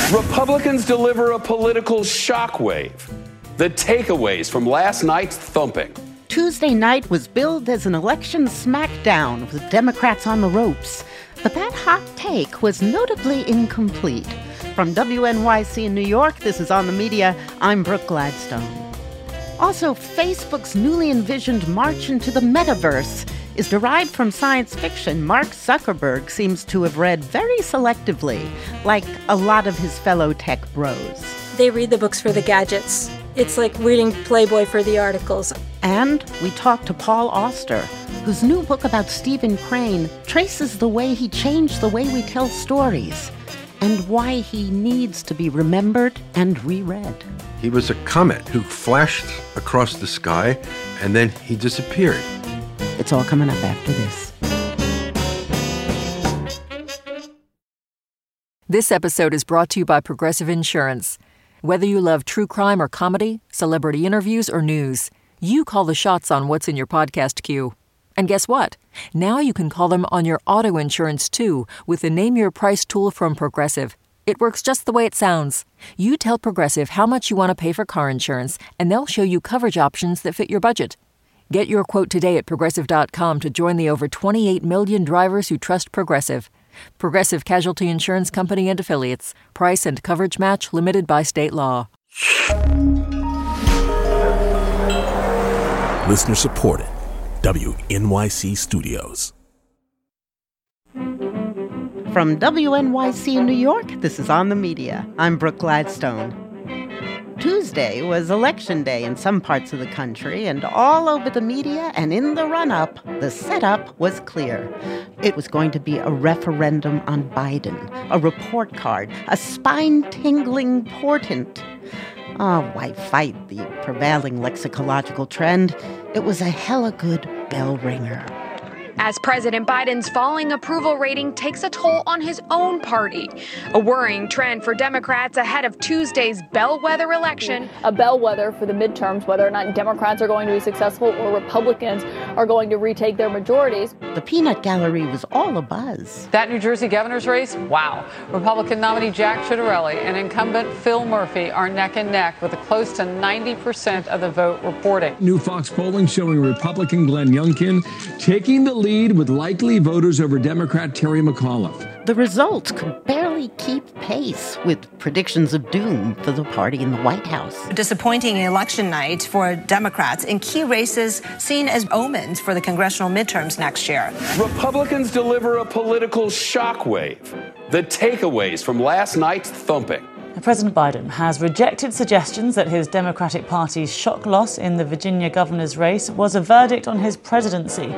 Republicans deliver a political shockwave. The takeaways from last night's thumping. Tuesday night was billed as an election smackdown with Democrats on the ropes. But that hot take was notably incomplete. From WNYC in New York, this is On the Media. I'm Brooke Gladstone. Also, Facebook's newly envisioned march into the metaverse is derived from science fiction Mark Zuckerberg seems to have read very selectively, like a lot of his fellow tech bros. They read the books for the gadgets. It's like reading Playboy for the articles. And we talked to Paul Auster, whose new book about Stephen Crane traces the way he changed the way we tell stories and why he needs to be remembered and reread. He was a comet who flashed across the sky and then he disappeared. It's all coming up after this. This episode is brought to you by Progressive Insurance. Whether you love true crime or comedy, celebrity interviews or news, you call the shots on what's in your podcast queue. And guess what? Now you can call them on your auto insurance too with the Name Your Price tool from Progressive. It works just the way it sounds. You tell Progressive how much you want to pay for car insurance, and they'll show you coverage options that fit your budget. Get your quote today at Progressive.com to join the over 28 million drivers who trust Progressive. Progressive Casualty Insurance Company and Affiliates. Price and coverage match limited by state law. Listener supported. WNYC Studios. From WNYC in New York, this is On the Media. I'm Brooke Gladstone. Tuesday was Election Day in some parts of the country, and all over the media and in the run-up, the setup was clear. It was going to be a referendum on Biden, a report card, a spine-tingling portent. Why fight the prevailing lexicological trend? It was a hella good bell ringer. As President Biden's falling approval rating takes a toll on his own party. A worrying trend for Democrats ahead of Tuesday's bellwether election. A bellwether for the midterms, whether or not Democrats are going to be successful or Republicans are going to retake their majorities. The peanut gallery was all abuzz. That New Jersey governor's race? Wow. Republican nominee Jack Ciattarelli and incumbent Phil Murphy are neck and neck with close to 90% of the vote reporting. New Fox polling showing Republican Glenn Youngkin taking the lead with likely voters over Democrat Terry McAuliffe. The results could barely keep pace with predictions of doom for the party in the White House. A disappointing election night for Democrats in key races seen as omens for the congressional midterms next year. Republicans deliver a political shockwave. The takeaways from last night's thumping. President Biden has rejected suggestions that his Democratic Party's shock loss in the Virginia governor's race was a verdict on his presidency.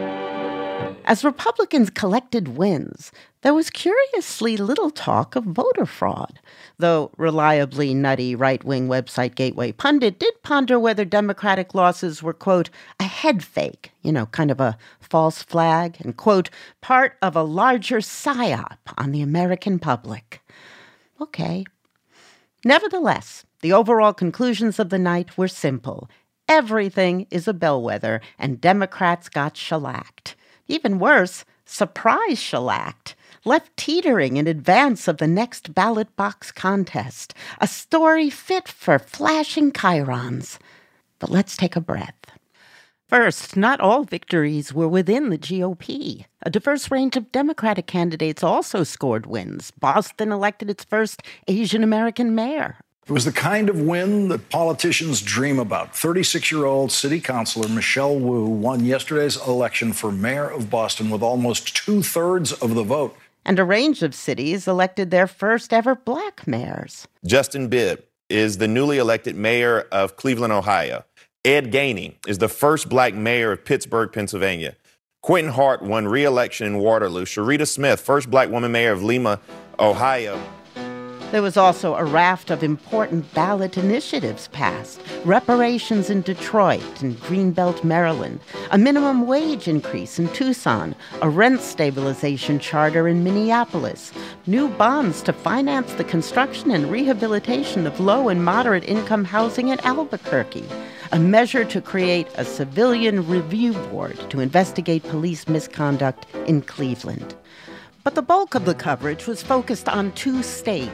As Republicans collected wins, there was curiously little talk of voter fraud, though reliably nutty right-wing website Gateway Pundit did ponder whether Democratic losses were, quote, a head fake, kind of a false flag, and, quote, part of a larger psyop on the American public. Okay. Nevertheless, the overall conclusions of the night were simple. Everything is a bellwether, and Democrats got shellacked. Even worse, surprise shellacked, left teetering in advance of the next ballot box contest, a story fit for flashing chyrons. But let's take a breath. First, not all victories were within the GOP. A diverse range of Democratic candidates also scored wins. Boston elected its first Asian American mayor. It was the kind of win that politicians dream about. 36-year-old city councilor Michelle Wu won yesterday's election for mayor of Boston with almost 2/3 of the vote. And a range of cities elected their first ever black mayors. Justin Bibb is the newly elected mayor of Cleveland, Ohio. Ed Gainey is the first black mayor of Pittsburgh, Pennsylvania. Quentin Hart won re-election in Waterloo. Sharita Smith, first black woman mayor of Lima, Ohio. There was also a raft of important ballot initiatives passed. Reparations in Detroit and Greenbelt, Maryland. A minimum wage increase in Tucson. A rent stabilization charter in Minneapolis. New bonds to finance the construction and rehabilitation of low and moderate income housing in Albuquerque. A measure to create a civilian review board to investigate police misconduct in Cleveland. But the bulk of the coverage was focused on two states.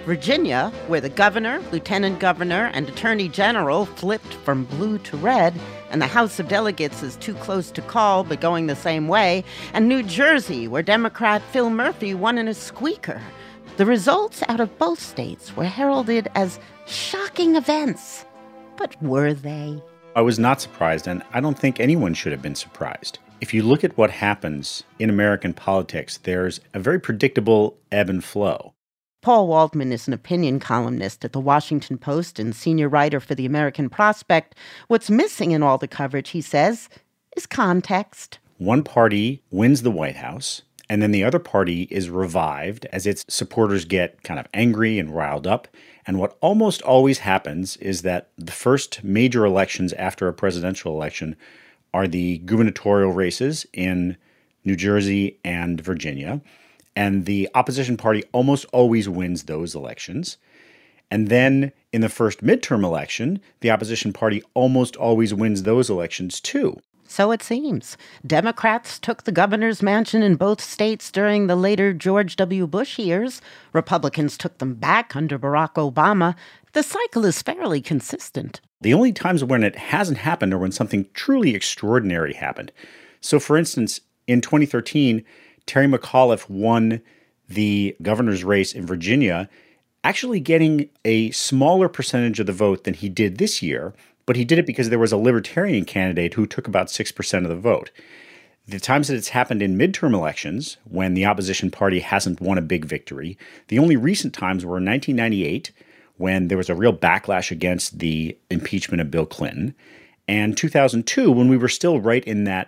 Virginia, where the governor, lieutenant governor, and attorney general flipped from blue to red, and the House of Delegates is too close to call but going the same way, and New Jersey, where Democrat Phil Murphy won in a squeaker. The results out of both states were heralded as shocking events. But were they? I was not surprised, and I don't think anyone should have been surprised. If you look at what happens in American politics, there's a very predictable ebb and flow. Paul Waldman is an opinion columnist at The Washington Post and senior writer for The American Prospect. What's missing in all the coverage, he says, is context. One party wins the White House, and then the other party is revived as its supporters get kind of angry and riled up. And what almost always happens is that the first major elections after a presidential election are the gubernatorial races in New Jersey and Virginia. And the opposition party almost always wins those elections. And then in the first midterm election, the opposition party almost always wins those elections too. So it seems. Democrats took the governor's mansion in both states during the later George W. Bush years. Republicans took them back under Barack Obama. The cycle is fairly consistent. The only times when it hasn't happened are when something truly extraordinary happened. So, for instance, in 2013, Terry McAuliffe won the governor's race in Virginia, actually getting a smaller percentage of the vote than he did this year, but he did it because there was a libertarian candidate who took about 6% of the vote. The times that it's happened in midterm elections, when the opposition party hasn't won a big victory, the only recent times were in 1998, when there was a real backlash against the impeachment of Bill Clinton, and 2002, when we were still right in that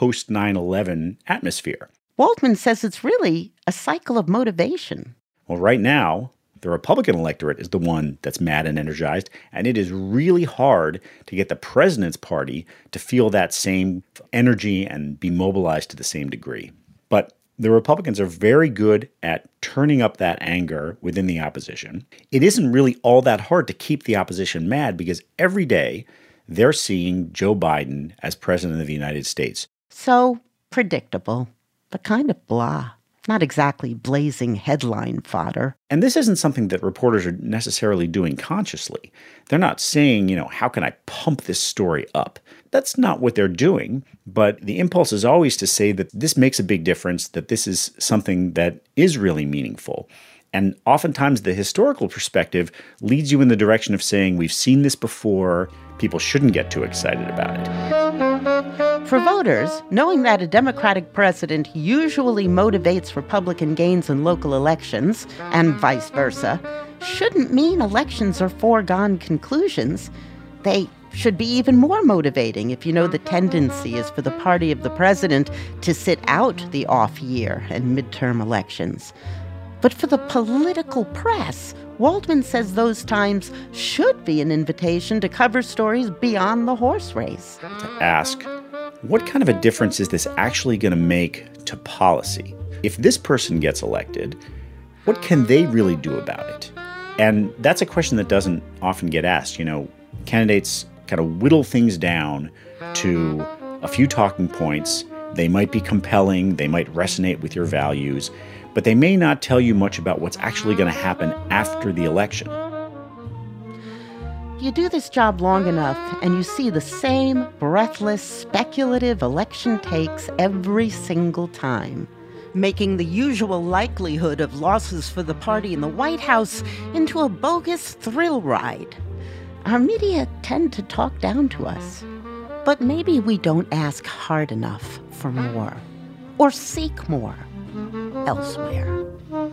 post-9/11 atmosphere. Waldman says it's really a cycle of motivation. Well, right now, the Republican electorate is the one that's mad and energized, and it is really hard to get the president's party to feel that same energy and be mobilized to the same degree. But the Republicans are very good at turning up that anger within the opposition. It isn't really all that hard to keep the opposition mad because every day they're seeing Joe Biden as president of the United States. So predictable, but kind of blah. Not exactly blazing headline fodder. And this isn't something that reporters are necessarily doing consciously. They're not saying, how can I pump this story up? That's not what they're doing. But the impulse is always to say that this makes a big difference, that this is something that is really meaningful. And oftentimes the historical perspective leads you in the direction of saying, we've seen this before, people shouldn't get too excited about it. For voters, knowing that a Democratic president usually motivates Republican gains in local elections, and vice versa, shouldn't mean elections are foregone conclusions. They should be even more motivating if you know the tendency is for the party of the president to sit out the off year and midterm elections. But for the political press, Waldman says those times should be an invitation to cover stories beyond the horse race. To ask, what kind of a difference is this actually going to make to policy? If this person gets elected, what can they really do about it? And that's a question that doesn't often get asked. Candidates kind of whittle things down to a few talking points. They might be compelling, they might resonate with your values, but they may not tell you much about what's actually going to happen after the election. You do this job long enough, and you see the same breathless, speculative election takes every single time, making the usual likelihood of losses for the party in the White House into a bogus thrill ride. Our media tend to talk down to us, but maybe we don't ask hard enough for more, or seek more elsewhere.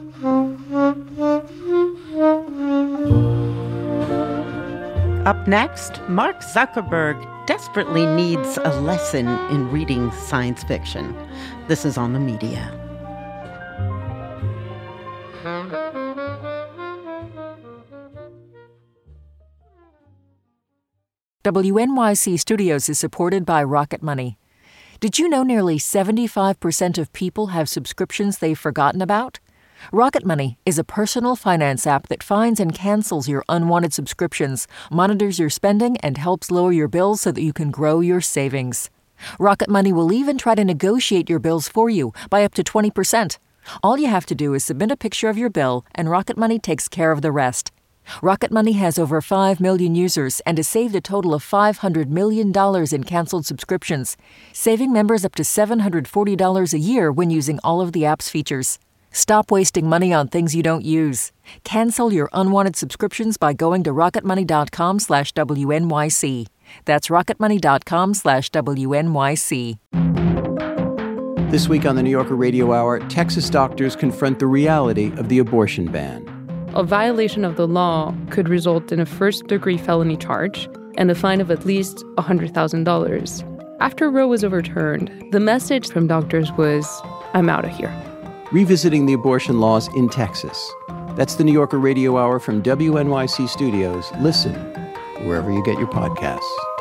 Up next, Mark Zuckerberg desperately needs a lesson in reading science fiction. This is On the Media. WNYC Studios is supported by Rocket Money. Did you know nearly 75% of people have subscriptions they've forgotten about? Rocket Money is a personal finance app that finds and cancels your unwanted subscriptions, monitors your spending, and helps lower your bills so that you can grow your savings. Rocket Money will even try to negotiate your bills for you by up to 20%. All you have to do is submit a picture of your bill, and Rocket Money takes care of the rest. Rocket Money has over 5 million users and has saved a total of $500 million in canceled subscriptions, saving members up to $740 a year when using all of the app's features. Stop wasting money on things you don't use. Cancel your unwanted subscriptions by going to rocketmoney.com/WNYC. That's rocketmoney.com/WNYC. This week on the New Yorker Radio Hour, Texas doctors confront the reality of the abortion ban. A violation of the law could result in a first-degree felony charge and a fine of at least $100,000. After Roe was overturned, the message from doctors was, I'm out of here. Revisiting the abortion laws in Texas. That's the New Yorker Radio Hour from WNYC Studios. Listen wherever you get your podcasts.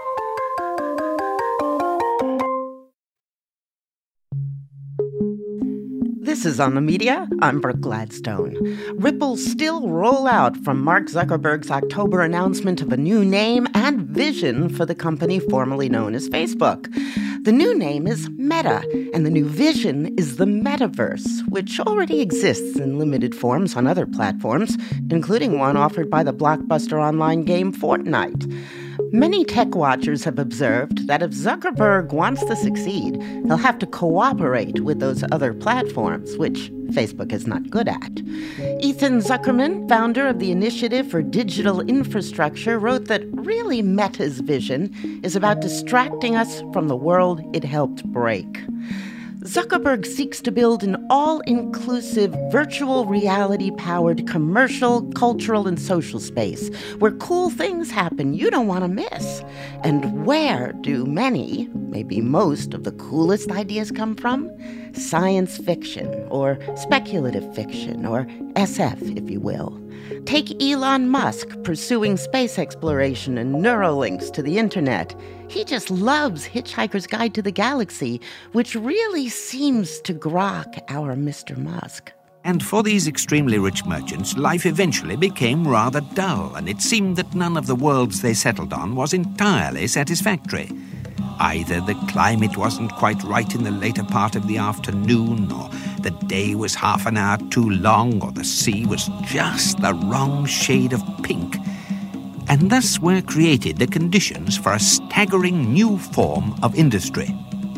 This is On the Media. I'm Brooke Gladstone. Ripples still roll out from Mark Zuckerberg's October announcement of a new name and vision for the company formerly known as Facebook. The new name is Meta, and the new vision is the metaverse, which already exists in limited forms on other platforms, including one offered by the blockbuster online game Fortnite. Many tech watchers have observed that if Zuckerberg wants to succeed, he'll have to cooperate with those other platforms, which Facebook is not good at. Ethan Zuckerman, founder of the Initiative for Digital Infrastructure, wrote that really Meta's vision is about distracting us from the world it helped break. Zuckerberg seeks to build an all-inclusive, virtual reality-powered commercial, cultural, and social space where cool things happen you don't want to miss. And where do many, maybe most, of the coolest ideas come from? Science fiction, or speculative fiction, or SF, if you will. Take Elon Musk pursuing space exploration and Neuralinks to the internet. He just loves Hitchhiker's Guide to the Galaxy, which really seems to grok our Mr. Musk. And for these extremely rich merchants, life eventually became rather dull, and it seemed that none of the worlds they settled on was entirely satisfactory. Either the climate wasn't quite right in the later part of the afternoon, or the day was half an hour too long, or the sea was just the wrong shade of pink. And thus were created the conditions for a staggering new form of industry: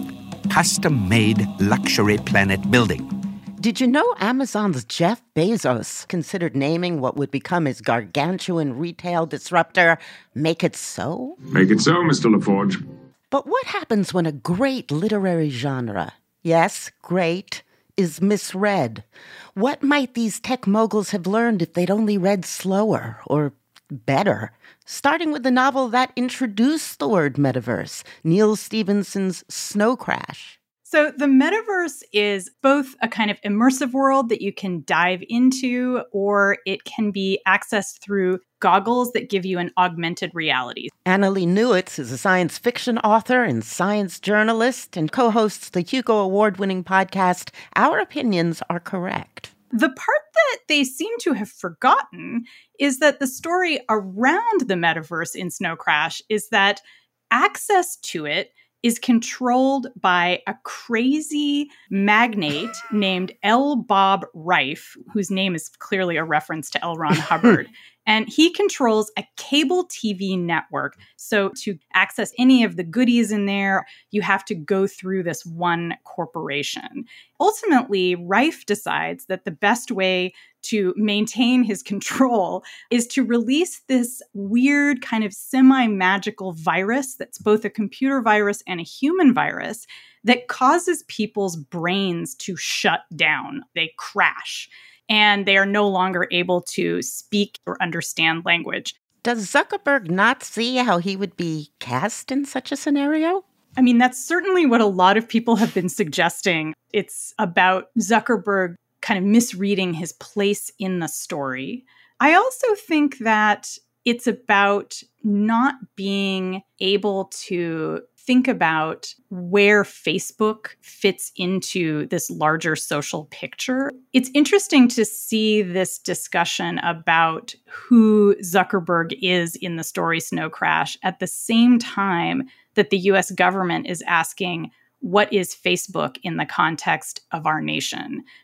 custom-made luxury planet building. Did you know Amazon's Jeff Bezos considered naming what would become his gargantuan retail disruptor Make It So? Make it so, Mr. LaForge. But what happens when a great literary genre, yes, great, is misread? What might these tech moguls have learned if they'd only read slower or better? Starting with the novel that introduced the word metaverse, Neal Stephenson's Snow Crash. So the metaverse is both a kind of immersive world that you can dive into, or it can be accessed through goggles that give you an augmented reality. Annalee Newitz is a science fiction author and science journalist and co-hosts the Hugo Award-winning podcast, Our Opinions Are Correct. The part that they seem to have forgotten is that the story around the metaverse in Snow Crash is that access to it is controlled by a crazy magnate named L. Bob Reif, whose name is clearly a reference to L. Ron Hubbard. And he controls a cable TV network. So to access any of the goodies in there, you have to go through this one corporation. Ultimately, Reif decides that the best way to maintain his control is to release this weird kind of semi-magical virus that's both a computer virus and a human virus that causes people's brains to shut down. They crash. And they are no longer able to speak or understand language. Does Zuckerberg not see how he would be cast in such a scenario? I mean, that's certainly what a lot of people have been suggesting. It's about Zuckerberg kind of misreading his place in the story. I also think that it's about not being able to think about where Facebook fits into this larger social picture. It's interesting to see this discussion about who Zuckerberg is in the story Snow Crash at the same time that the US government is asking, what is Facebook in the context of our nation?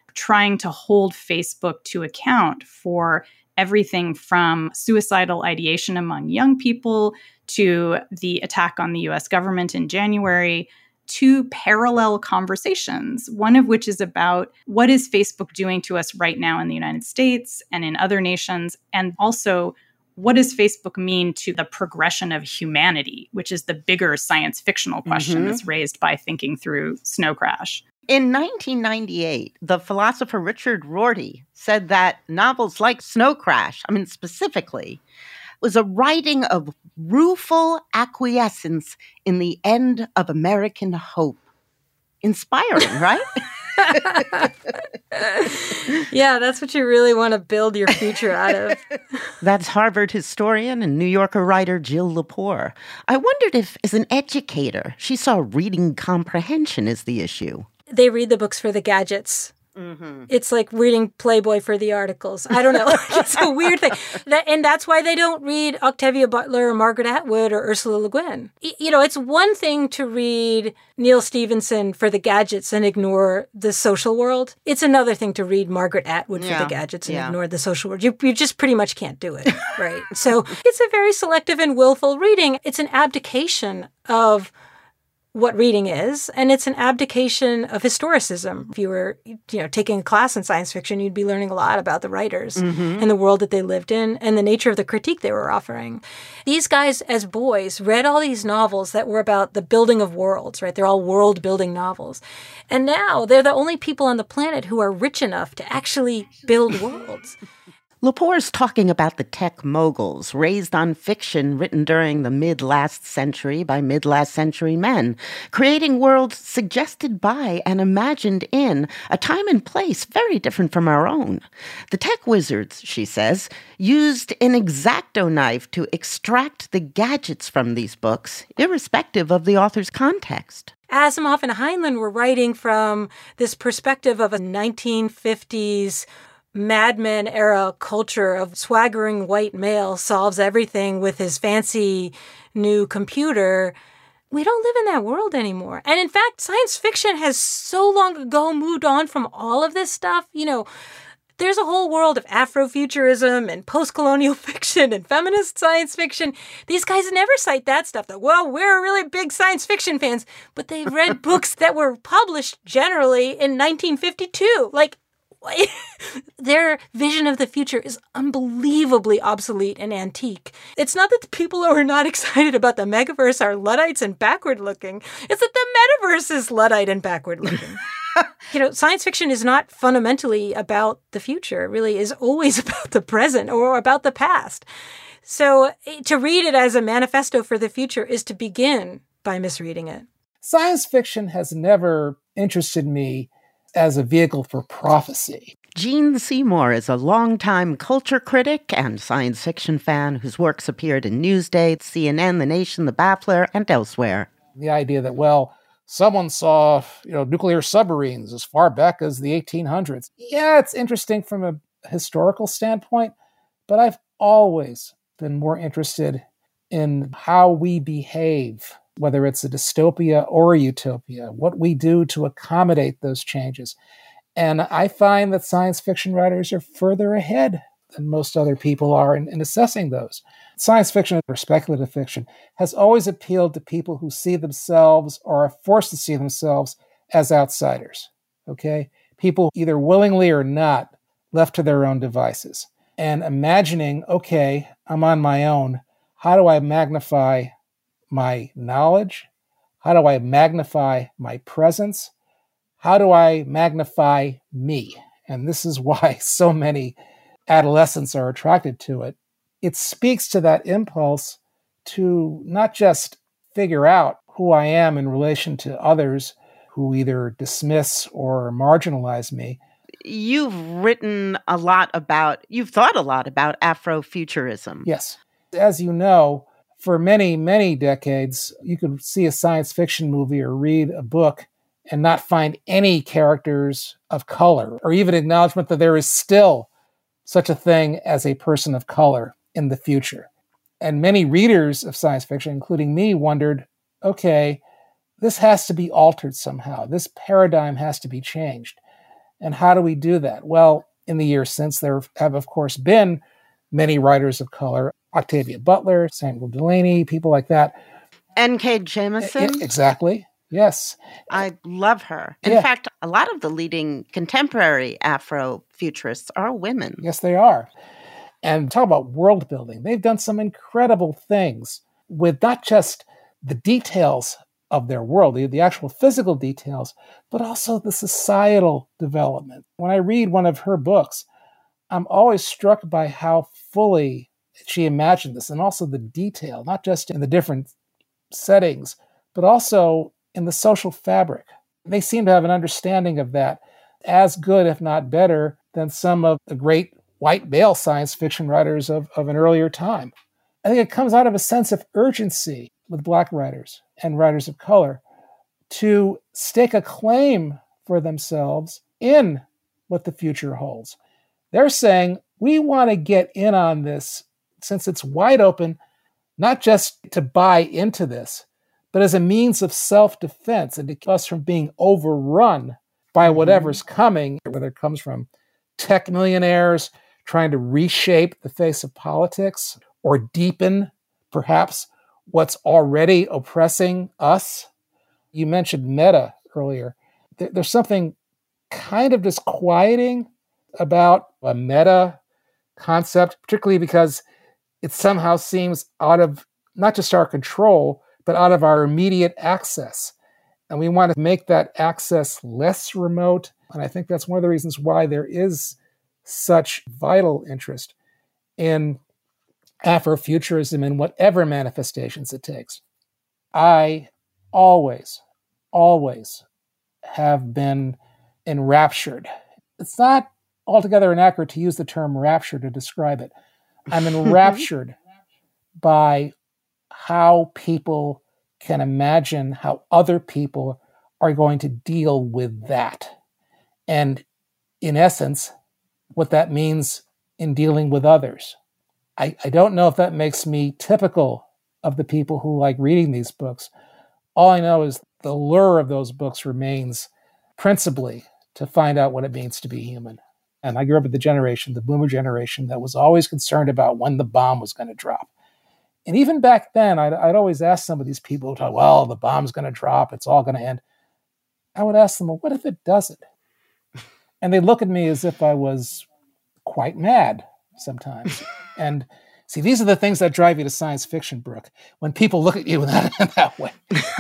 trying to hold Facebook to account for everything from suicidal ideation among young people to the attack on the US government in January, two parallel conversations, one of which is about what is Facebook doing to us right now in the United States and in other nations, and also what does Facebook mean to the progression of humanity, which is the bigger science fictional question that's raised by thinking through Snow Crash. In 1998, the philosopher Richard Rorty said that novels like Snow Crash, specifically, was a writing of rueful acquiescence in the end of American hope. Inspiring, right? Yeah, that's what you really want to build your future out of. That's Harvard historian and New Yorker writer Jill Lepore. I wondered if, as an educator, she saw reading comprehension as the issue. They read the books for the gadgets. Mm-hmm. It's like reading Playboy for the articles. I don't know. It's a weird thing. And that's why they don't read Octavia Butler or Margaret Atwood or Ursula Le Guin. It's one thing to read Neil Stephenson for the gadgets and ignore the social world. It's another thing to read Margaret Atwood for the gadgets and ignore the social world. You just pretty much can't do it, right? So it's a very selective and willful reading. It's an abdication of what reading is, and it's an abdication of historicism. If you were, taking a class in science fiction, you'd be learning a lot about the writers and the world that they lived in and the nature of the critique they were offering. These guys, as boys, read all these novels that were about the building of worlds, right? They're all world-building novels. And now they're the only people on the planet who are rich enough to actually build worlds. Lepore's talking about the tech moguls raised on fiction written during the mid-last century by mid-last century men, creating worlds suggested by and imagined in a time and place very different from our own. The tech wizards, she says, used an X-Acto knife to extract the gadgets from these books, irrespective of the author's context. Asimov and Heinlein were writing from this perspective of a 1950s Mad Men era culture of swaggering white male solves everything with his fancy new computer. We don't live in that world anymore. And in fact, science fiction has so long ago moved on from all of this stuff. There's a whole world of Afrofuturism and post-colonial fiction and feminist science fiction. These guys never cite that stuff. We're really big science fiction fans, but they've read books that were published generally in 1952. Their vision of the future is unbelievably obsolete and antique. It's not that the people who are not excited about the megaverse are Luddites and backward-looking. It's that the metaverse is Luddite and backward-looking. Science fiction is not fundamentally about the future. It really is always about the present or about the past. So to read it as a manifesto for the future is to begin by misreading it. Science fiction has never interested me as a vehicle for prophecy. Gene Seymour is a longtime culture critic and science fiction fan whose works appeared in Newsday, CNN, The Nation, The Baffler, and elsewhere. The idea that, someone saw, nuclear submarines as far back as the 1800s. Yeah, it's interesting from a historical standpoint, but I've always been more interested in how we behave, whether it's a dystopia or a utopia, what we do to accommodate those changes. And I find that science fiction writers are further ahead than most other people are in assessing those. Science fiction or speculative fiction has always appealed to people who see themselves or are forced to see themselves as outsiders, okay? People either willingly or not left to their own devices. And imagining, okay, I'm on my own. How do I magnify my knowledge? How do I magnify my presence? How do I magnify me? And this is why so many adolescents are attracted to it. It speaks to that impulse to not just figure out who I am in relation to others who either dismiss or marginalize me. You've thought a lot about Afrofuturism. Yes. As you know, for many, many decades, you could see a science fiction movie or read a book and not find any characters of color or even acknowledgement that there is still such a thing as a person of color in the future. And many readers of science fiction, including me, wondered, okay, this has to be altered somehow. This paradigm has to be changed. And how do we do that? Well, in the years since, there have, of course, been many writers of color, Octavia Butler, Samuel Delany, people like that. N.K. Jemisin? Exactly. Yes. I love her. In fact, a lot of the leading contemporary Afrofuturists are women. Yes, they are. And talk about world building. They've done some incredible things with not just the details of their world, the actual physical details, but also the societal development. When I read one of her books, I'm always struck by how fully she imagined this, and also the detail, not just in the different settings, but also in the social fabric. They seem to have an understanding of that as good, if not better, than some of the great white male science fiction writers of an earlier time. I think it comes out of a sense of urgency with Black writers and writers of color to stake a claim for themselves in what the future holds. They're saying, we want to get in on this since it's wide open, not just to buy into this, but as a means of self-defense and to keep us from being overrun by whatever's coming, whether it comes from tech millionaires trying to reshape the face of politics or deepen, perhaps, what's already oppressing us. You mentioned meta earlier. There's something kind of disquieting about a meta concept, particularly because it somehow seems out of not just our control, but out of our immediate access. And we want to make that access less remote. And I think that's one of the reasons why there is such vital interest in Afrofuturism in whatever manifestations it takes. I always have been enraptured. It's not altogether inaccurate to use the term rapture to describe it. I'm enraptured by how people can imagine how other people are going to deal with that. And in essence, what that means in dealing with others. I don't know if that makes me typical of the people who like reading these books. All I know is the lure of those books remains principally to find out what it means to be human. And I grew up with the boomer generation, that was always concerned about when the bomb was going to drop. And even back then, I'd always ask some of these people, well, the bomb's going to drop, it's all going to end. I would ask them, well, what if it doesn't? And they look at me as if I was quite mad sometimes. And see, these are the things that drive you to science fiction, Brooke. When people look at you in that way,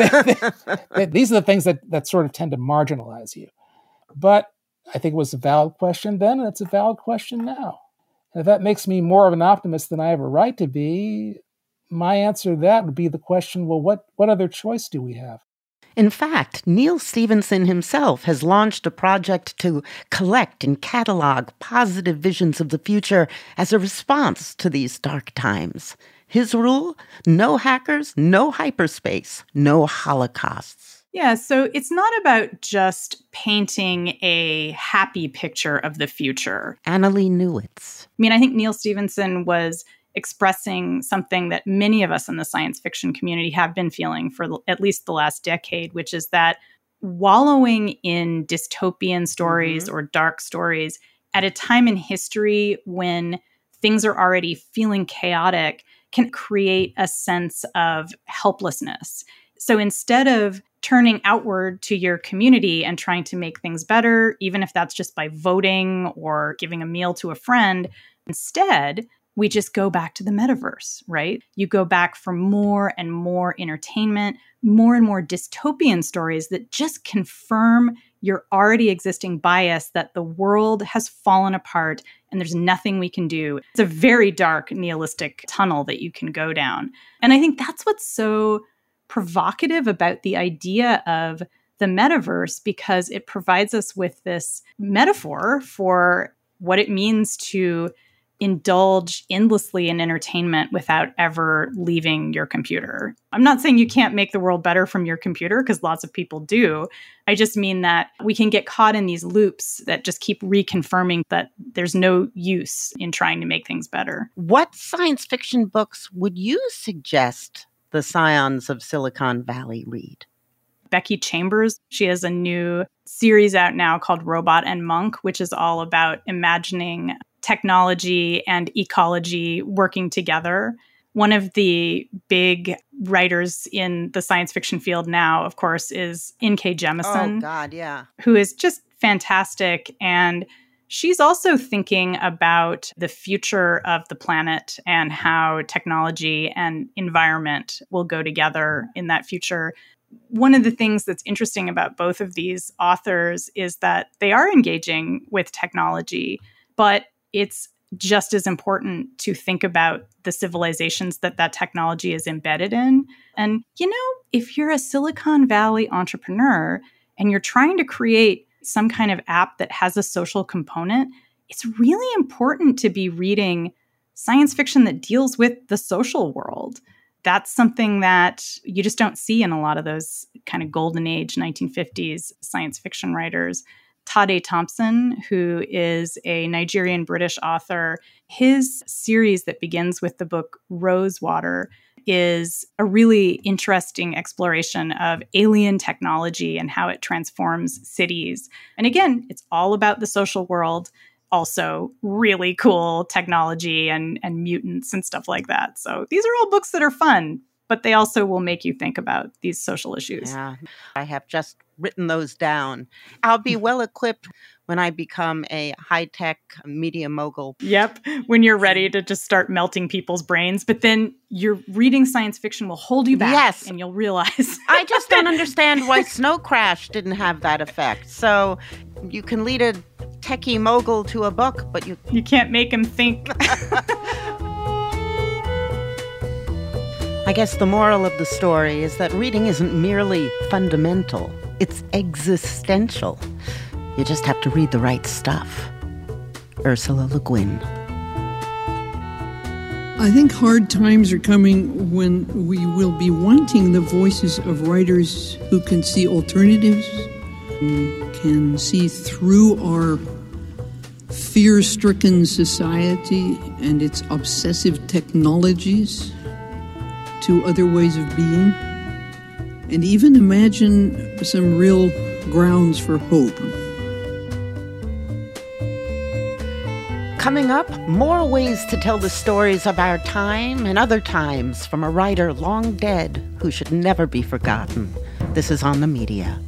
these are the things that sort of tend to marginalize you. But I think it was a valid question then, and it's a valid question now. And if that makes me more of an optimist than I have a right to be, my answer to that would be the question, well, what other choice do we have? In fact, Neal Stephenson himself has launched a project to collect and catalog positive visions of the future as a response to these dark times. His rule? No hackers, no hyperspace, no holocausts. Yeah, so it's not about just painting a happy picture of the future. Annalee Newitz. I mean, I think Neal Stephenson was expressing something that many of us in the science fiction community have been feeling for at least the last decade, which is that wallowing in dystopian stories or dark stories at a time in history when things are already feeling chaotic can create a sense of helplessness. So instead of turning outward to your community and trying to make things better, even if that's just by voting or giving a meal to a friend, instead, we just go back to the metaverse, right? You go back for more and more entertainment, more and more dystopian stories that just confirm your already existing bias that the world has fallen apart and there's nothing we can do. It's a very dark nihilistic tunnel that you can go down. And I think that's what's so provocative about the idea of the metaverse, because it provides us with this metaphor for what it means to indulge endlessly in entertainment without ever leaving your computer. I'm not saying you can't make the world better from your computer, because lots of people do. I just mean that we can get caught in these loops that just keep reconfirming that there's no use in trying to make things better. What science fiction books would you suggest the scions of Silicon Valley read? Becky Chambers. She has a new series out now called Robot and Monk, which is all about imagining technology and ecology working together. One of the big writers in the science fiction field now, of course, is N.K. Jemisin. Oh, God, yeah. Who is just fantastic. And she's also thinking about the future of the planet and how technology and environment will go together in that future. One of the things that's interesting about both of these authors is that they are engaging with technology, but it's just as important to think about the civilizations that technology is embedded in. And, if you're a Silicon Valley entrepreneur and you're trying to create some kind of app that has a social component, it's really important to be reading science fiction that deals with the social world. That's something that you just don't see in a lot of those kind of golden age 1950s science fiction writers. Tade Thompson, who is a Nigerian British author, his series that begins with the book Rosewater is a really interesting exploration of alien technology and how it transforms cities. And again, it's all about the social world, also really cool technology and mutants and stuff like that. So these are all books that are fun, but they also will make you think about these social issues. Yeah, I have just written those down. I'll be well equipped when I become a high-tech media mogul. Yep, when you're ready to just start melting people's brains, but then your reading science fiction will hold you back. Yes. And you'll realize. I just don't understand why Snow Crash didn't have that effect. So you can lead a techie mogul to a book, but you can't make him think. I guess the moral of the story is that reading isn't merely fundamental, it's existential. You just have to read the right stuff. Ursula Le Guin. I think hard times are coming when we will be wanting the voices of writers who can see alternatives, who can see through our fear-stricken society and its obsessive technologies to other ways of being, and even imagine some real grounds for hope. Coming up, more ways to tell the stories of our time and other times from a writer long dead who should never be forgotten. This is On the Media.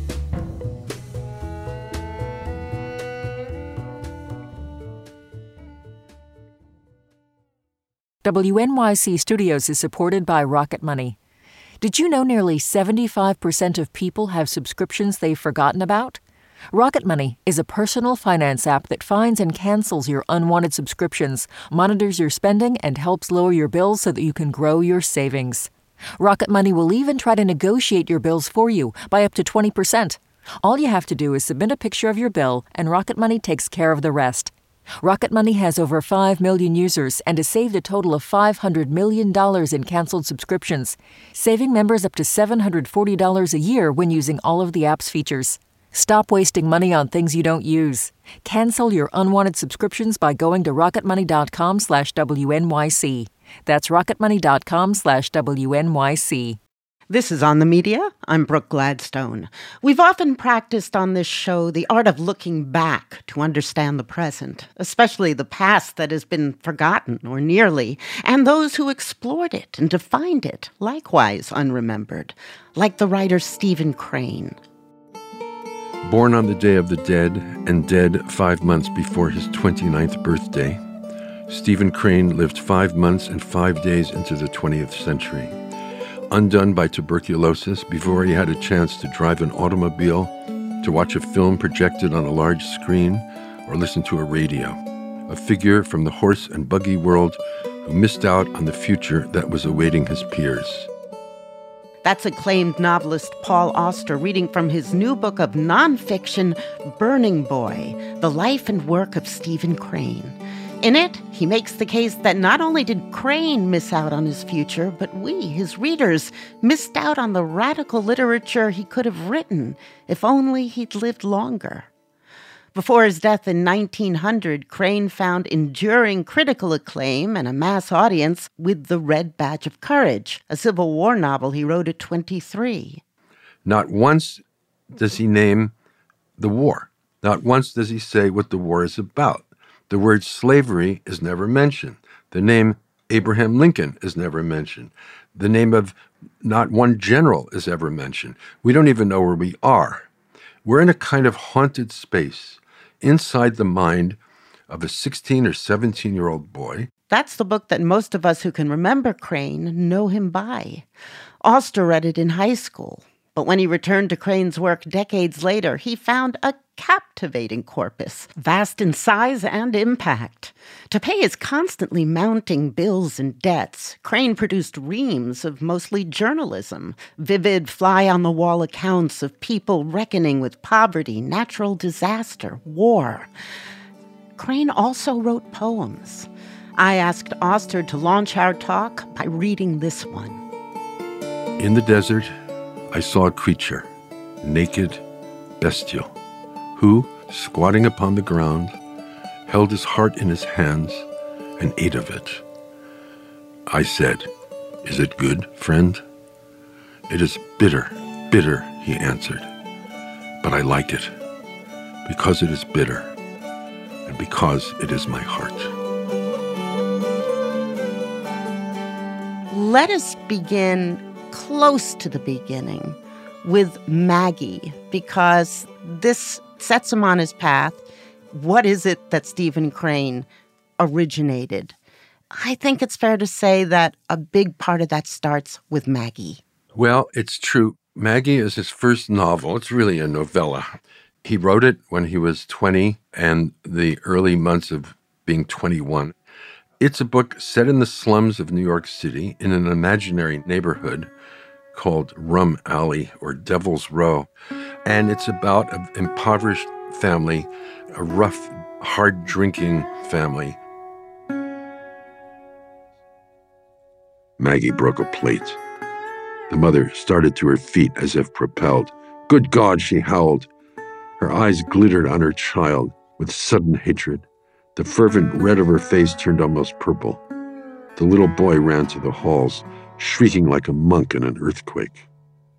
WNYC Studios is supported by Rocket Money. Did you know nearly 75% of people have subscriptions they've forgotten about? Rocket Money is a personal finance app that finds and cancels your unwanted subscriptions, monitors your spending, and helps lower your bills so that you can grow your savings. Rocket Money will even try to negotiate your bills for you by up to 20%. All you have to do is submit a picture of your bill, and Rocket Money takes care of the rest. Rocket Money has over 5 million users and has saved a total of $500 million in canceled subscriptions, saving members up to $740 a year when using all of the app's features. Stop wasting money on things you don't use. Cancel your unwanted subscriptions by going to rocketmoney.com/WNYC. That's rocketmoney.com/WNYC. This is On the Media. I'm Brooke Gladstone. We've often practiced on this show the art of looking back to understand the present, especially the past that has been forgotten or nearly, and those who explored it and defined it, likewise unremembered, like the writer Stephen Crane. Born on the Day of the Dead and dead 5 months before his 29th birthday, Stephen Crane lived 5 months and 5 days into the 20th century. Undone by tuberculosis before he had a chance to drive an automobile, to watch a film projected on a large screen, or listen to a radio. A figure from the horse and buggy world who missed out on the future that was awaiting his peers. That's acclaimed novelist Paul Auster reading from his new book of nonfiction, Burning Boy, The Life and Work of Stephen Crane. In it, he makes the case that not only did Crane miss out on his future, but we, his readers, missed out on the radical literature he could have written if only he'd lived longer. Before his death in 1900, Crane found enduring critical acclaim and a mass audience with The Red Badge of Courage, a Civil War novel he wrote at 23. Not once does he name the war. Not once does he say what the war is about. The word slavery is never mentioned. The name Abraham Lincoln is never mentioned. The name of not one general is ever mentioned. We don't even know where we are. We're in a kind of haunted space inside the mind of a 16 or 17-year-old boy. That's the book that most of us who can remember Crane know him by. Auster read it in high school, but when he returned to Crane's work decades later, he found a captivating corpus, vast in size and impact. To pay his constantly mounting bills and debts, Crane produced reams of mostly journalism, vivid fly-on-the-wall accounts of people reckoning with poverty, natural disaster, war. Crane also wrote poems. I asked Auster to launch our talk by reading this one. In the desert, I saw a creature, naked, bestial, who, squatting upon the ground, held his heart in his hands and ate of it. I said, "Is it good, friend?" "It is bitter, bitter," he answered. "But I like it, because it is bitter, and because it is my heart." Let us begin close to the beginning with Maggie, because this sets him on his path. What is it that Stephen Crane originated? I think it's fair to say that a big part of that starts with Maggie. Well, it's true. Maggie is his first novel. It's really a novella. He wrote it when he was 20 and the early months of being 21. It's a book set in the slums of New York City in an imaginary neighborhood called Rum Alley or Devil's Row. And it's about an impoverished family, a rough, hard-drinking family. Maggie broke a plate. The mother started to her feet as if propelled. "Good God," she howled. Her eyes glittered on her child with sudden hatred. The fervent red of her face turned almost purple. The little boy ran to the halls, shrieking like a monk in an earthquake.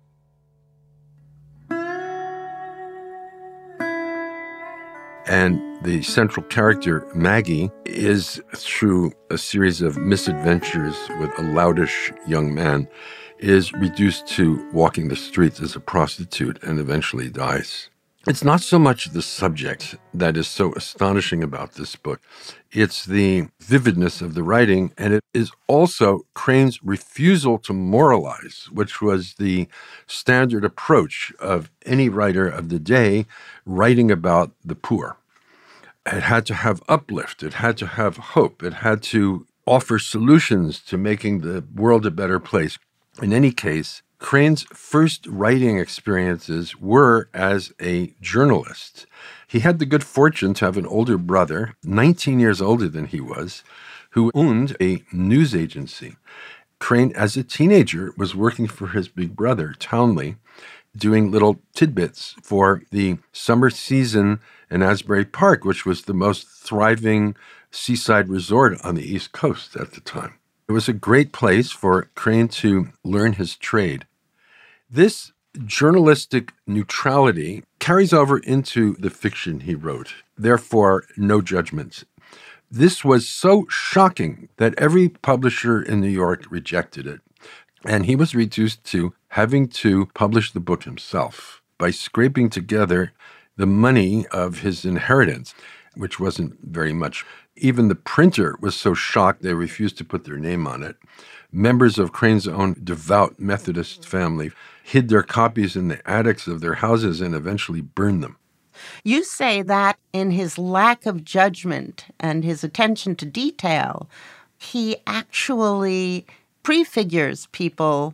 And the central character, Maggie, is, through a series of misadventures with a loutish young man, is reduced to walking the streets as a prostitute and eventually dies. It's not so much the subject that is so astonishing about this book. It's the vividness of the writing, and it is also Crane's refusal to moralize, which was the standard approach of any writer of the day writing about the poor. It had to have uplift. It had to have hope. It had to offer solutions to making the world a better place. In any case, Crane's first writing experiences were as a journalist. He had the good fortune to have an older brother, 19 years older than he was, who owned a news agency. Crane, as a teenager, was working for his big brother, Townley, doing little tidbits for the summer season in Asbury Park, which was the most thriving seaside resort on the East Coast at the time. It was a great place for Crane to learn his trade. This journalistic neutrality carries over into the fiction he wrote, therefore no judgments. This was so shocking that every publisher in New York rejected it, and he was reduced to having to publish the book himself by scraping together the money of his inheritance, which wasn't very much. Even the printer was so shocked they refused to put their name on it. Members of Crane's own devout Methodist family hid their copies in the attics of their houses and eventually burned them. You say that in his lack of judgment and his attention to detail, he actually prefigures people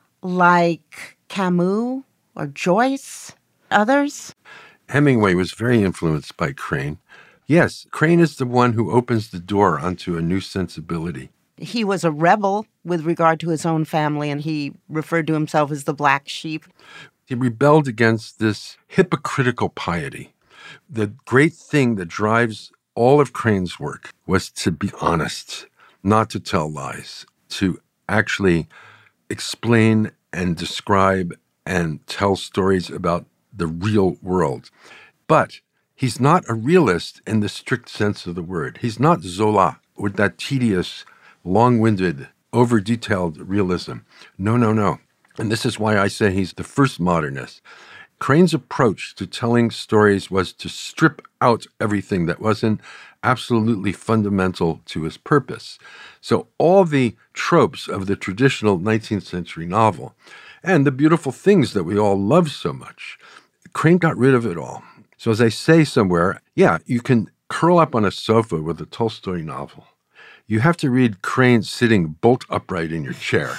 like Camus or Joyce, others. Hemingway was very influenced by Crane. Yes, Crane is the one who opens the door onto a new sensibility. He was a rebel with regard to his own family, and he referred to himself as the black sheep. He rebelled against this hypocritical piety. The great thing that drives all of Crane's work was to be honest, not to tell lies, to actually explain and describe and tell stories about the real world. But he's not a realist in the strict sense of the word. He's not Zola with that tedious, long-winded, over-detailed realism. No. And this is why I say he's the first modernist. Crane's approach to telling stories was to strip out everything that wasn't absolutely fundamental to his purpose. So all the tropes of the traditional 19th century novel and the beautiful things that we all love so much, Crane got rid of it all. So as I say somewhere, yeah, you can curl up on a sofa with a Tolstoy novel. You have to read Crane sitting bolt upright in your chair.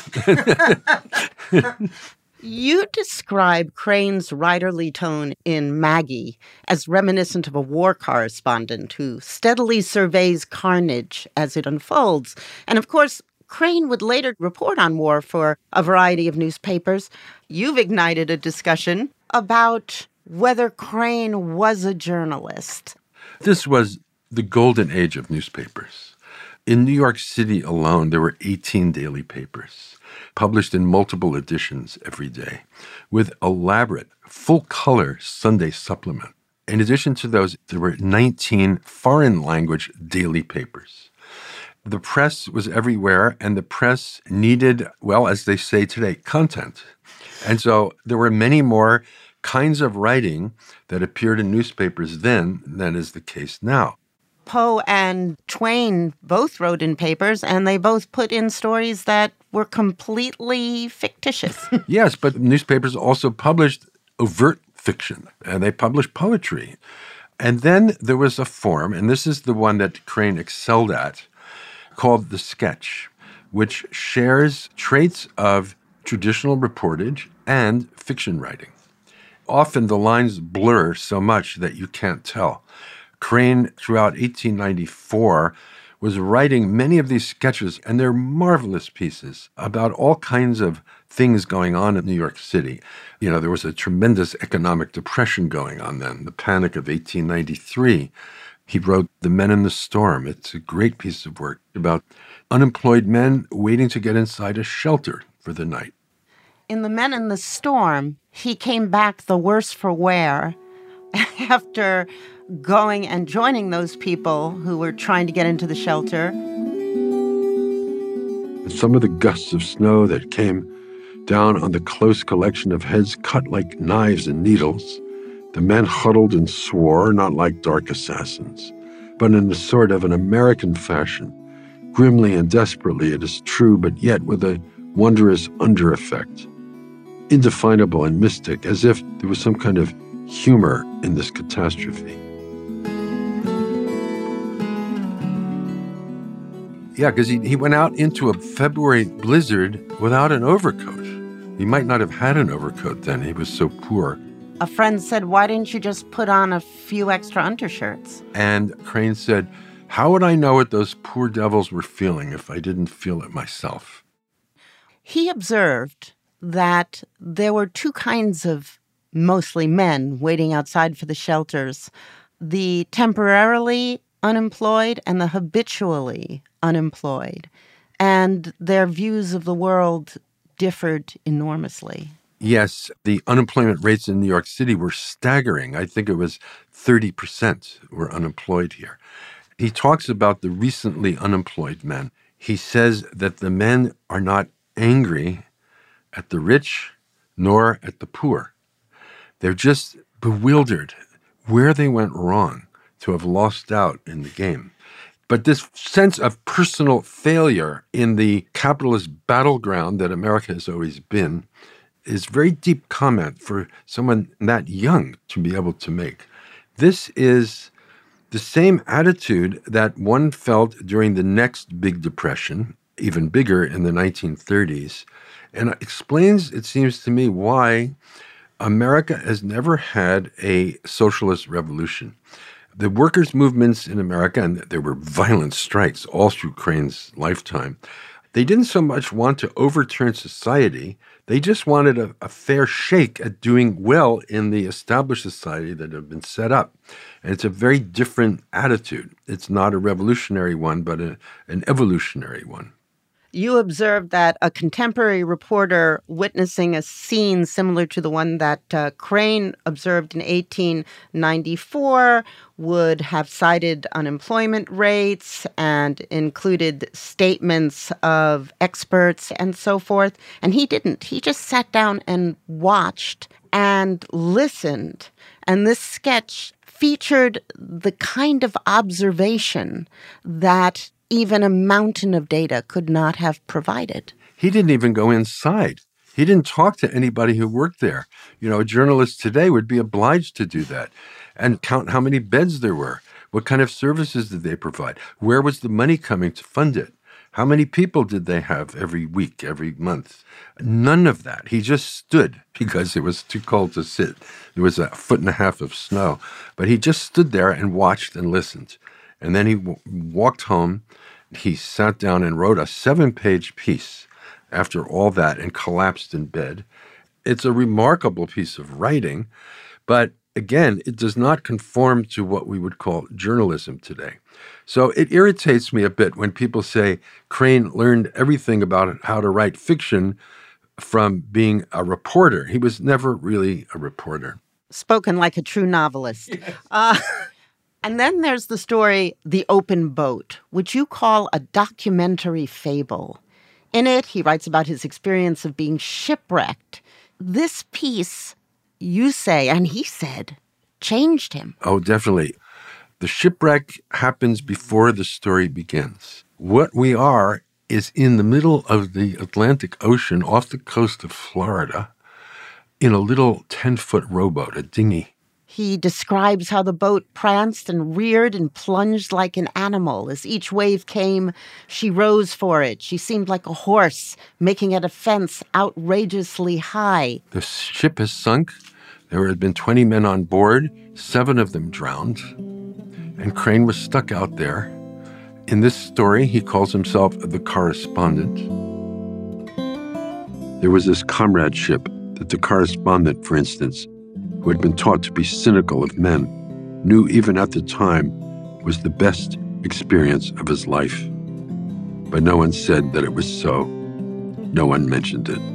You describe Crane's writerly tone in Maggie as reminiscent of a war correspondent who steadily surveys carnage as it unfolds. And of course, Crane would later report on war for a variety of newspapers. You've ignited a discussion about whether Crane was a journalist. This was the golden age of newspapers. In New York City alone, there were 18 daily papers, published in multiple editions every day, with elaborate, full-color Sunday supplement. In addition to those, there were 19 foreign-language daily papers. The press was everywhere, and the press needed, well, as they say today, content. And so there were many more kinds of writing that appeared in newspapers then than is the case now. Poe and Twain both wrote in papers, and they both put in stories that were completely fictitious. Yes, but newspapers also published overt fiction, and they published poetry. And then there was a form, and this is the one that Crane excelled at, called the sketch, which shares traits of traditional reportage and fiction writing. Often the lines blur so much that you can't tell. Crane, throughout 1894, was writing many of these sketches, and they're marvelous pieces about all kinds of things going on in New York City. You know, there was a tremendous economic depression going on then, the Panic of 1893. He wrote The Men in the Storm. It's a great piece of work about unemployed men waiting to get inside a shelter for the night. In The Men in the Storm, he came back the worse for wear after going and joining those people who were trying to get into the shelter. Some of the gusts of snow that came down on the close collection of heads cut like knives and needles. The men huddled and swore, not like dark assassins, but in a sort of an American fashion. Grimly and desperately, it is true, but yet with a wondrous under-effect. Indefinable and mystic, as if there was some kind of humor in this catastrophe. Yeah, because he went out into a February blizzard without an overcoat. He might not have had an overcoat then. He was so poor. A friend said, why didn't you just put on a few extra undershirts? And Crane said, how would I know what those poor devils were feeling if I didn't feel it myself? He observed that there were two kinds of mostly men waiting outside for the shelters, the temporarily unemployed and the habitually unemployed. And their views of the world differed enormously. Yes, the unemployment rates in New York City were staggering. I think it was 30% were unemployed here. He talks about the recently unemployed men. He says that the men are not angry at the rich nor at the poor. They're just bewildered where they went wrong to have lost out in the game. But this sense of personal failure in the capitalist battleground that America has always been is very deep comment for someone that young to be able to make. This is the same attitude that one felt during the next big depression, even bigger in the 1930s, and explains, it seems to me, why America has never had a socialist revolution. The workers' movements in America, and there were violent strikes all through Crane's lifetime, they didn't so much want to overturn society. They just wanted a fair shake at doing well in the established society that had been set up. And it's a very different attitude. It's not a revolutionary one, but an evolutionary one. You observed that a contemporary reporter witnessing a scene similar to the one that Crane observed in 1894 would have cited unemployment rates and included statements of experts and so forth. And he didn't. He just sat down and watched and listened. And this sketch featured the kind of observation that even a mountain of data could not have provided. He didn't even go inside. He didn't talk to anybody who worked there. You know, a journalist today would be obliged to do that and count how many beds there were. What kind of services did they provide? Where was the money coming to fund it? How many people did they have every week, every month? None of that. He just stood because it was too cold to sit. There was 1.5 feet of snow. But he just stood there and watched and listened. And then he walked home. He sat down and wrote a 7-page piece after all that and collapsed in bed. It's a remarkable piece of writing, but again, it does not conform to what we would call journalism today. So it irritates me a bit when people say Crane learned everything about how to write fiction from being a reporter. He was never really a reporter. Spoken like a true novelist. Yes. And then there's the story, The Open Boat, which you call a documentary fable. In it, he writes about his experience of being shipwrecked. This piece, you say, and he said, changed him. Oh, definitely. The shipwreck happens before the story begins. What we are is in the middle of the Atlantic Ocean off the coast of Florida in a little 10-foot rowboat, a dinghy. He describes how the boat pranced and reared and plunged like an animal. As each wave came, she rose for it. She seemed like a horse, making at a fence outrageously high. The ship has sunk. There had been 20 men on board. 7 of them drowned. And Crane was stuck out there. In this story, he calls himself the correspondent. There was this comradeship that the correspondent, for instance, who had been taught to be cynical of men, knew even at the time was the best experience of his life. But no one said that it was so. No one mentioned it.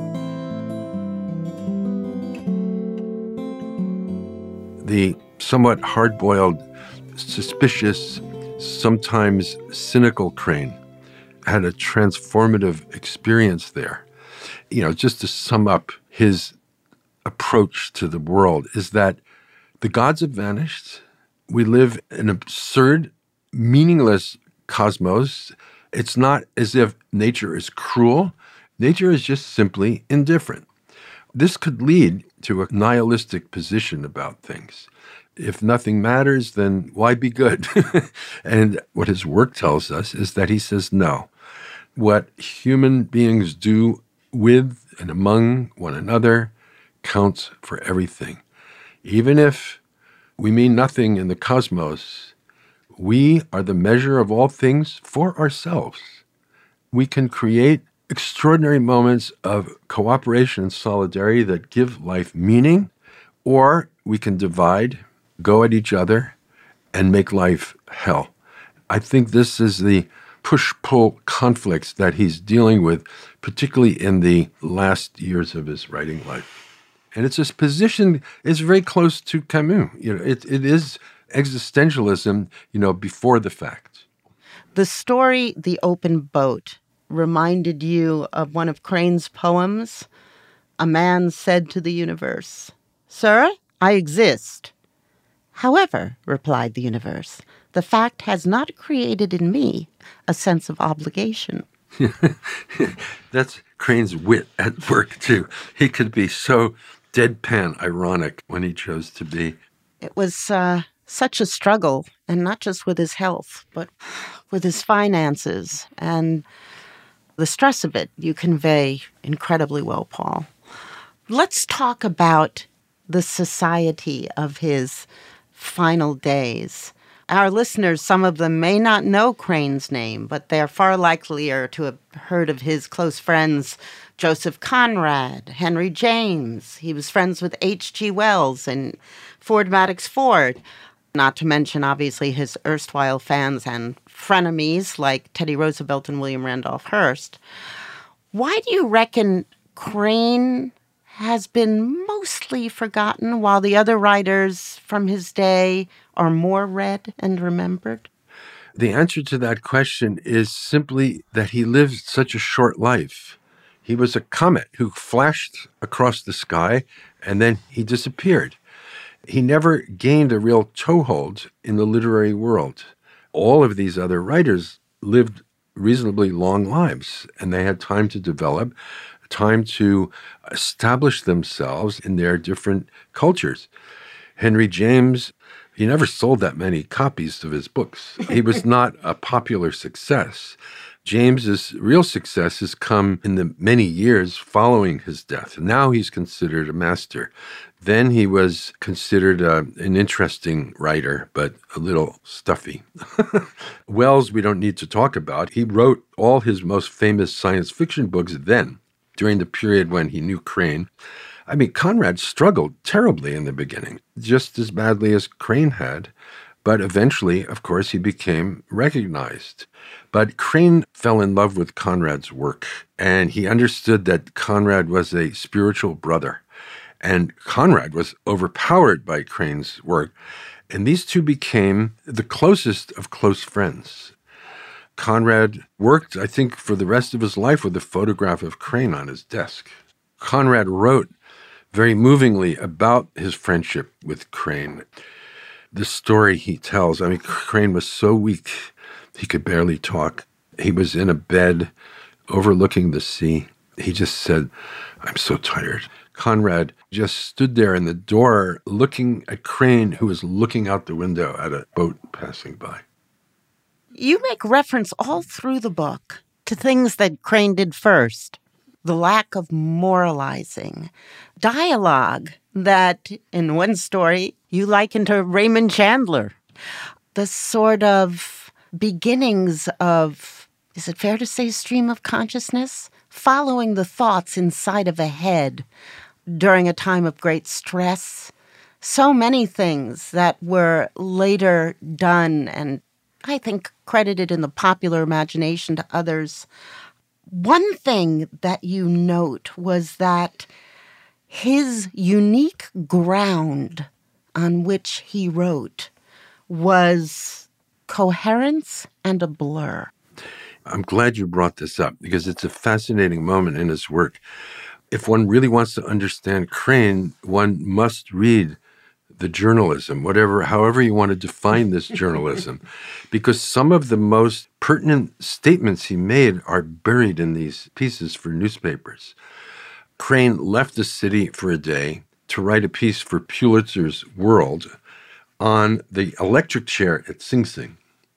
The somewhat hard-boiled, suspicious, sometimes cynical Crane had a transformative experience there. You know, just to sum up his approach to the world is that the gods have vanished. We live in an absurd, meaningless cosmos. It's not as if nature is cruel. Nature is just simply indifferent. This could lead to a nihilistic position about things. If nothing matters, then why be good? And what his work tells us is that he says no. What human beings do with and among one another counts for everything. Even if we mean nothing in the cosmos, we are the measure of all things for ourselves. We can create extraordinary moments of cooperation and solidarity that give life meaning, or we can divide, go at each other, and make life hell. I think this is the push-pull conflicts that he's dealing with, particularly in the last years of his writing life. And it's this position is very close to Camus. You know, it is existentialism, you know, before the fact. The story, The Open Boat, reminded you of one of Crane's poems. A man said to the universe, "Sir, I exist. However," replied the universe, "the fact has not created in me a sense of obligation." That's Crane's wit at work, too. He could be so deadpan ironic when he chose to be. It was such a struggle, and not just with his health, but with his finances. And the stress of it you convey incredibly well, Paul. Let's talk about the society of his final days. Our listeners, some of them may not know Crane's name, but they're far likelier to have heard of his close friends, Joseph Conrad, Henry James. He was friends with H.G. Wells and Ford Madox Ford, not to mention, obviously, his erstwhile fans and frenemies like Teddy Roosevelt and William Randolph Hearst. Why do you reckon Crane has been mostly forgotten while the other writers from his day are more read and remembered? The answer to that question is simply that he lived such a short life. He was a comet who flashed across the sky and then he disappeared. He never gained a real toehold in the literary world. All of these other writers lived reasonably long lives, and they had time to develop, time to establish themselves in their different cultures. Henry James, he never sold that many copies of his books. He was not a popular success. James's real success has come in the many years following his death. Now he's considered a master. Then he was considered an interesting writer, but a little stuffy. Wells, we don't need to talk about. He wrote all his most famous science fiction books then, during the period when he knew Crane. I mean, Conrad struggled terribly in the beginning, just as badly as Crane had. But eventually, of course, he became recognized. But Crane fell in love with Conrad's work, and he understood that Conrad was a spiritual brother. And Conrad was overpowered by Crane's work, and these two became the closest of close friends. Conrad worked, I think, for the rest of his life with a photograph of Crane on his desk. Conrad wrote very movingly about his friendship with Crane. The story he tells, I mean, Crane was so weak, he could barely talk. He was in a bed overlooking the sea. He just said, "I'm so tired." Conrad just stood there in the door looking at Crane, who was looking out the window at a boat passing by. You make reference all through the book to things that Crane did first. The lack of moralizing. Dialogue that, in one story, you liken to Raymond Chandler. The sort of beginnings of, is it fair to say, stream of consciousness? Following the thoughts inside of a head during a time of great stress. So many things that were later done and I think credited in the popular imagination to others. One thing that you note was that his unique ground on which he wrote was coherence and a blur. I'm glad you brought this up because it's a fascinating moment in his work. If one really wants to understand Crane, one must read the journalism, however you want to define this journalism, because some of the most pertinent statements he made are buried in these pieces for newspapers. Crane left the city for a day to write a piece for Pulitzer's World on the electric chair at Sing Sing.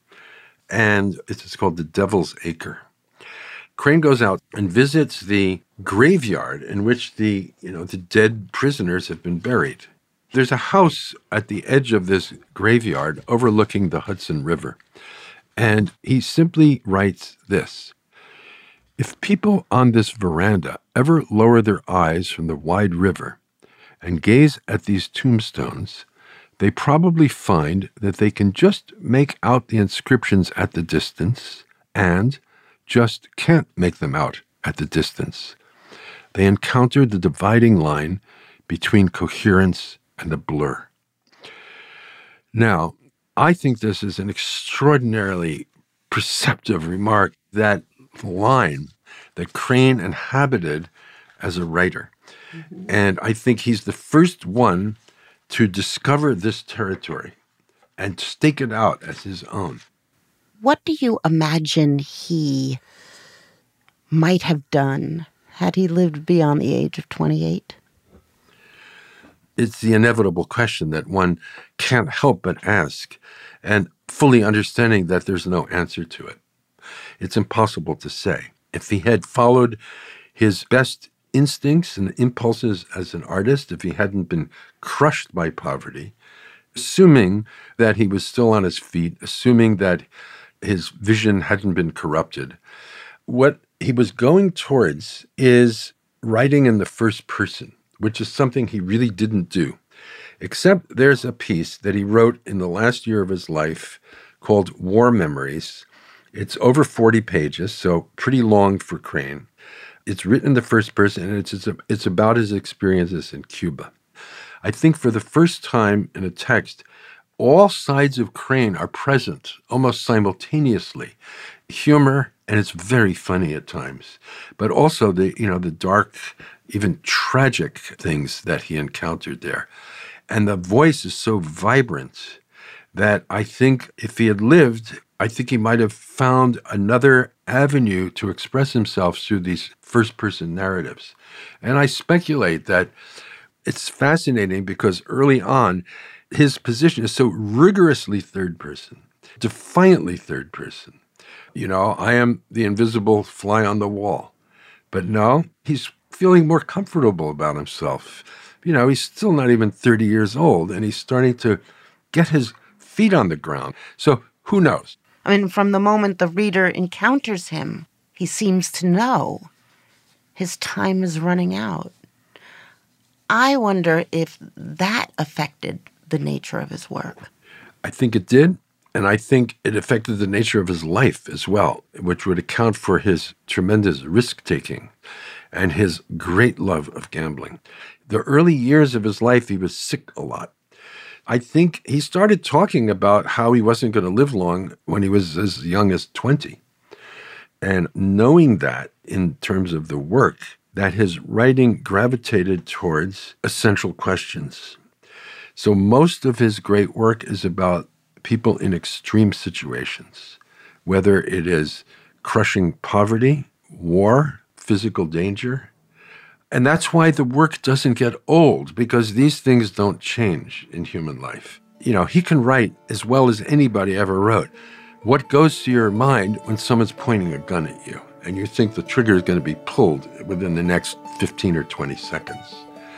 And it's called the Devil's Acre. Crane goes out and visits the graveyard in which the dead prisoners have been buried. There's a house at the edge of this graveyard overlooking the Hudson River. And he simply writes this: "If people on this veranda ever lower their eyes from the wide river and gaze at these tombstones, they probably find that they can just make out the inscriptions at the distance and just can't make them out at the distance. They encounter the dividing line between coherence and a blur." Now, I think this is an extraordinarily perceptive remark, that line that Crane inhabited as a writer. Mm-hmm. And I think he's the first one to discover this territory and stake it out as his own. What do you imagine he might have done had he lived beyond the age of 28? It's the inevitable question that one can't help but ask, and fully understanding that there's no answer to it. It's impossible to say. If he had followed his best instincts and impulses as an artist, if he hadn't been crushed by poverty, assuming that he was still on his feet, assuming that his vision hadn't been corrupted, what he was going towards is writing in the first person, which is something he really didn't do. Except there's a piece that he wrote in the last year of his life called War Memories, It's over 40 pages, so pretty long for Crane. It's written in the first person, and it's about his experiences in Cuba. I think for the first time in a text, all sides of Crane are present almost simultaneously. Humor, and it's very funny at times, but also the dark, even tragic things that he encountered there. And the voice is so vibrant that I think if he had lived, I think he might have found another avenue to express himself through these first-person narratives. And I speculate that it's fascinating because early on, his position is so rigorously third person, defiantly third person. I am the invisible fly on the wall. But no, he's feeling more comfortable about himself. He's still not even 30 years old, and he's starting to get his feet on the ground. So who knows? I mean, from the moment the reader encounters him, he seems to know his time is running out. I wonder if that affected the nature of his work. I think it did, and I think it affected the nature of his life as well, which would account for his tremendous risk-taking and his great love of gambling. The early years of his life, he was sick a lot. I think he started talking about how he wasn't going to live long when he was as young as 20. And knowing that in terms of the work, that his writing gravitated towards essential questions. So most of his great work is about people in extreme situations, whether it is crushing poverty, war, physical danger. And that's why the work doesn't get old, because these things don't change in human life. He can write as well as anybody ever wrote. What goes to your mind when someone's pointing a gun at you and you think the trigger is going to be pulled within the next 15 or 20 seconds?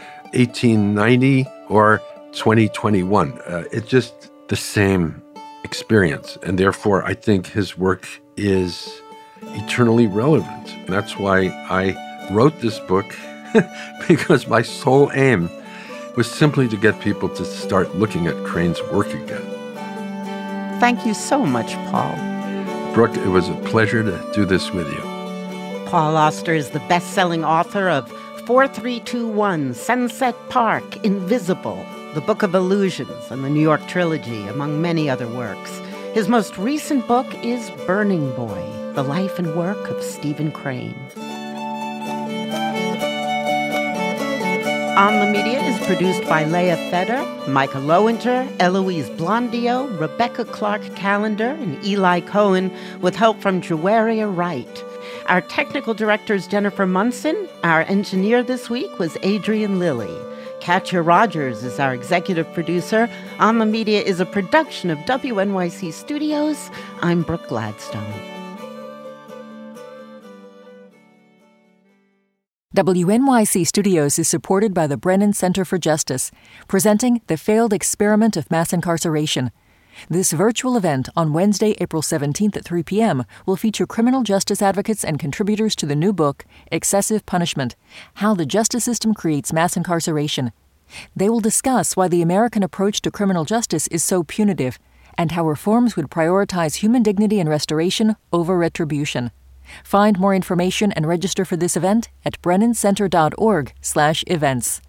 1890 or 2021, it's just the same experience. And therefore, I think his work is eternally relevant. That's why I wrote this book, because my sole aim was simply to get people to start looking at Crane's work again. Thank you so much, Paul. Brooke, it was a pleasure to do this with you. Paul Auster is the best-selling author of 4321, Sunset Park, Invisible, The Book of Illusions, and the New York Trilogy, among many other works. His most recent book is Burning Boy, The Life and Work of Stephen Crane. On the Media is produced by Leah Feder, Micah Lowinter, Eloise Blondio, Rebecca Clark-Callender, and Eli Cohen, with help from Joaria Wright. Our technical director is Jennifer Munson. Our engineer this week was Adrian Lilly. Katya Rogers is our executive producer. On the Media is a production of WNYC Studios. I'm Brooke Gladstone. WNYC Studios is supported by the Brennan Center for Justice, presenting The Failed Experiment of Mass Incarceration. This virtual event on Wednesday, April 17th at 3 p.m. will feature criminal justice advocates and contributors to the new book, Excessive Punishment: How the Justice System Creates Mass Incarceration. They will discuss why the American approach to criminal justice is so punitive, and how reforms would prioritize human dignity and restoration over retribution. Find more information and register for this event at brennancenter.org/events.